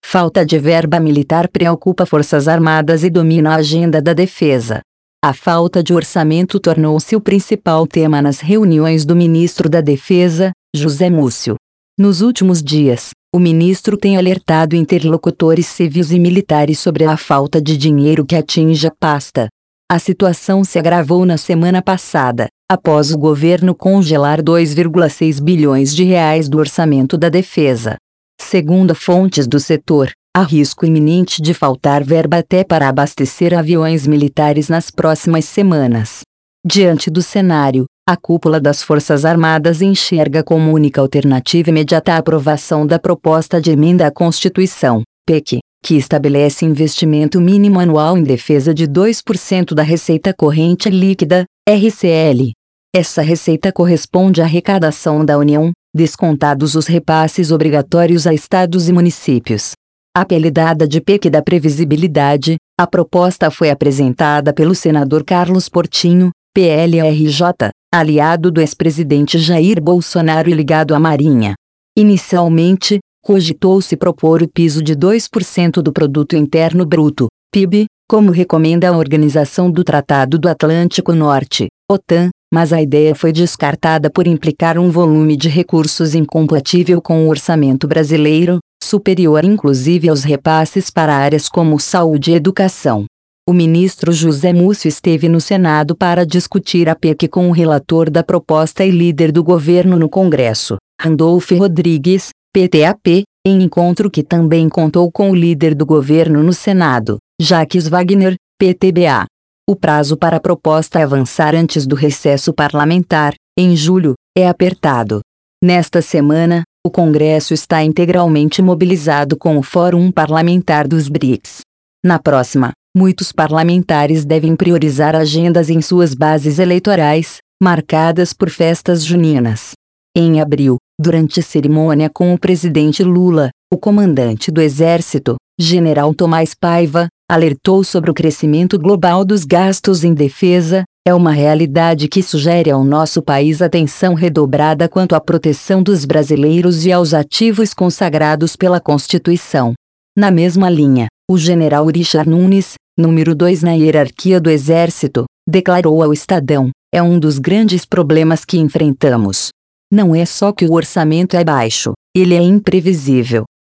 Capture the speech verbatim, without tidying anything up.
Falta de verba militar preocupa Forças Armadas e domina a agenda da defesa. A falta de orçamento tornou-se o principal tema nas reuniões do ministro da Defesa, José Múcio. Nos últimos dias, o ministro tem alertado interlocutores civis e militares sobre a falta de dinheiro que atinge a pasta. A situação se agravou na semana passada, após o governo congelar dois vírgula seis bilhões de reais do orçamento da defesa. Segundo fontes do setor, há risco iminente de faltar verba até para abastecer aviões militares nas próximas semanas. Diante do cenário, a cúpula das Forças Armadas enxerga como única alternativa imediata a aprovação da proposta de emenda à Constituição, P E C, que estabelece investimento mínimo anual em defesa de dois por cento da receita corrente líquida, R C L. Essa receita corresponde à arrecadação da União, descontados os repasses obrigatórios a estados e municípios. Apelidada de P E C da previsibilidade, a proposta foi apresentada pelo senador Carlos Portinho, P L R J, aliado do ex-presidente Jair Bolsonaro e ligado à Marinha. Inicialmente, cogitou-se propor o piso de dois por cento do Produto Interno Bruto, P I B, como recomenda a Organização do Tratado do Atlântico Norte, OTAN, mas a ideia foi descartada por implicar um volume de recursos incompatível com o orçamento brasileiro, superior inclusive aos repasses para áreas como saúde e educação. O ministro José Múcio esteve no Senado para discutir a P E C com o relator da proposta e líder do governo no Congresso, Randolfo Rodrigues, P T A P, em encontro que também contou com o líder do governo no Senado, Jacques Wagner, P T B A. O prazo para a proposta avançar antes do recesso parlamentar, em julho, é apertado. Nesta semana, o Congresso está integralmente mobilizado com o Fórum Parlamentar dos B R I C S. Na próxima, muitos parlamentares devem priorizar agendas em suas bases eleitorais, marcadas por festas juninas. Em abril, durante cerimônia com o presidente Lula, o comandante do Exército, General Tomás Paiva, alertou sobre o crescimento global dos gastos em defesa. É uma realidade que sugere ao nosso país atenção redobrada quanto à proteção dos brasileiros e aos ativos consagrados pela Constituição. Na mesma linha, o general Richard Nunes, número dois na hierarquia do Exército, declarou ao Estadão: é um dos grandes problemas que enfrentamos. Não é só que o orçamento é baixo, ele é imprevisível.